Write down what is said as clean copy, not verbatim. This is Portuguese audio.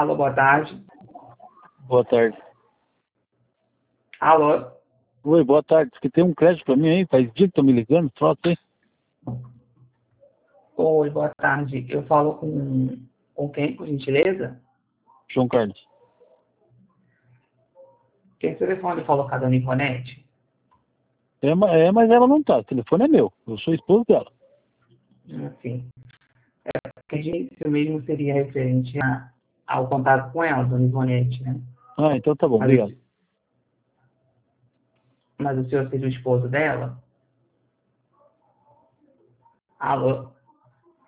Alô, boa tarde. Boa tarde. Alô? Oi, boa tarde. Diz que tem um crédito pra mim aí, faz dia que estão me ligando, troca aí. Oi, boa tarde. Eu falo com quem, por gentileza? João Carlos. Tem telefone colocado no Infonet? Mas ela não tá, o telefone é meu, eu sou esposo dela. Sim. Porque isso mesmo seria referente ao contato com ela, dona Ivonete, né? Ah, então tá bom, Mas, obrigado. mas o senhor seria o esposo dela? Alô?